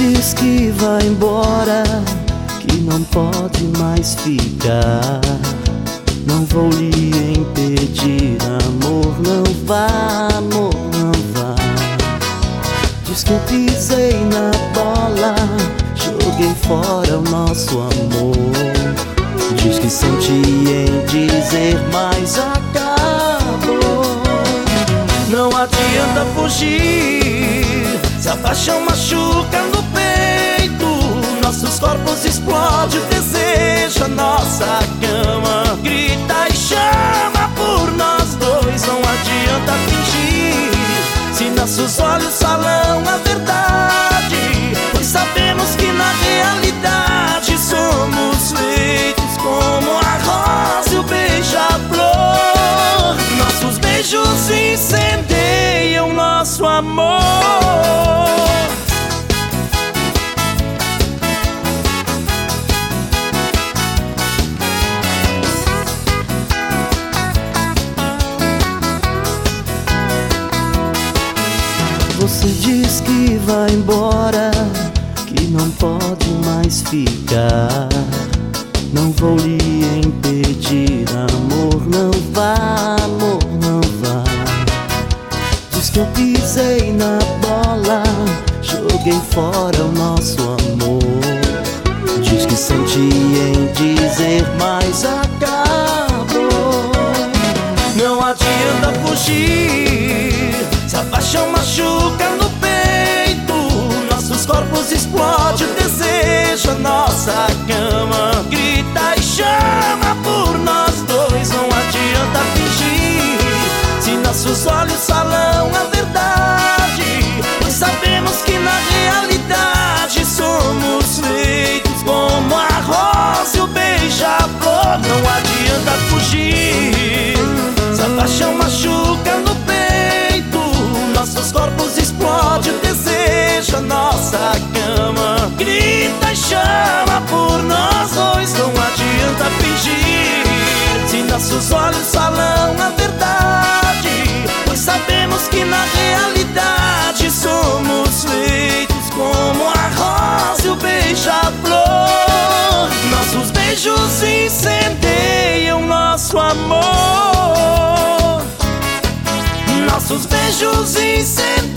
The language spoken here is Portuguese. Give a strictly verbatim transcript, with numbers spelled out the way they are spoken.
diz que vai embora, que não pode mais ficar. Não vou lhe impedir, amor, não vá, amor, não vá. Diz que eu pisei na bola, joguei fora o nosso amor. Diz que sente em dizer, mas acabou. Não adianta fugir, se a paixão machuca no peito, nossos corpos explodem o desejo, a nossa cama grita e chama por nós dois. Não adianta fingir, se nossos olhos falam a verdade, pois sabemos que na realidade somos feitos como a rosa e o beija-flor. Nossos beijos incendeiam nosso amor. Você diz que vai embora, que não pode mais ficar. Não vou lhe impedir, amor, não vá, amor, não vá. Diz que eu pisei na bola, joguei fora o nosso amor. Diz que senti em dizer, mas acabou. Não adianta fugir, se a paixão machuca no peito, nossos corpos explodem o desejo, a nossa cama grita e chama por nós dois. Não adianta fingir, se nossos olhos falam a verdade, pois sabemos que na realidade somos feitos como a rosa e o beija-flor. Não adianta fugir, se a paixão machuca no peito, nossos corpos explodem o desejo, a nossa cama grita e chama por nós dois. Não adianta fingir, se nossos olhos falam a verdade, pois sabemos que na realidade somos feitos como a rosa e o beija-flor. Nossos beijos incendeiam nosso amor. Nossos beijos incendeiam